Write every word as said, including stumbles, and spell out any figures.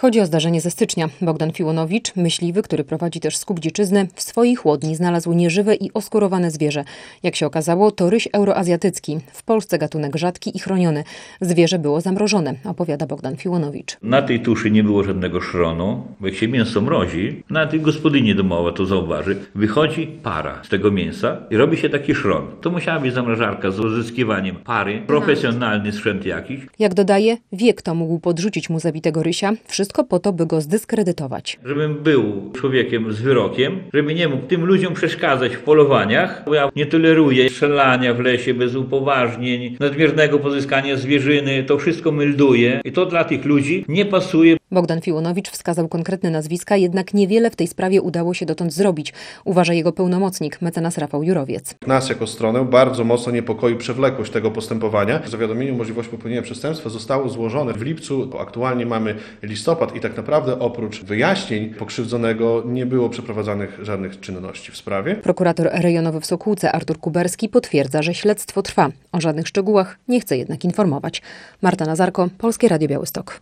Chodzi o zdarzenie ze stycznia. Bogdan Fiłonowicz, myśliwy, który prowadzi też skup dziczyzny, w swojej chłodni znalazł nieżywe i oskurowane zwierzę. Jak się okazało, to ryś euroazjatycki. W Polsce gatunek rzadki i chroniony. Zwierzę było zamrożone, opowiada Bogdan Fiłonowicz. Na tej tuszy nie było żadnego szronu, bo jak się mięso mrozi, na tej gospodyni domowa to zauważy, wychodzi para z tego mięsa i robi się taki szron. To musiała być zamrażarka z uzyskiwaniem pary, profesjonalny sprzęt jakiś. Jak dodaje, wie, kto mógł podrzucić mu zabitego rysia. Wszystko po to, by go zdyskredytować. Żebym był człowiekiem z wyrokiem, żeby nie mógł tym ludziom przeszkadzać w polowaniach, bo ja nie toleruję strzelania w lesie bez upoważnień, nadmiernego pozyskania zwierzyny, to wszystko melduje i to dla tych ludzi nie pasuje. Bogdan Fiłonowicz wskazał konkretne nazwiska, jednak niewiele w tej sprawie udało się dotąd zrobić, uważa jego pełnomocnik, mecenas Rafał Jurowiec. Nas jako stronę bardzo mocno niepokoi przewlekłość tego postępowania. Zawiadomienie o możliwości popełnienia przestępstwa zostało złożone w lipcu. Aktualnie mamy listopad i tak naprawdę oprócz wyjaśnień pokrzywdzonego nie było przeprowadzanych żadnych czynności w sprawie. Prokurator rejonowy w Sokółce Artur Kuberski potwierdza, że śledztwo trwa. O żadnych szczegółach nie chce jednak informować. Marta Nazarko, Polskie Radio Białystok.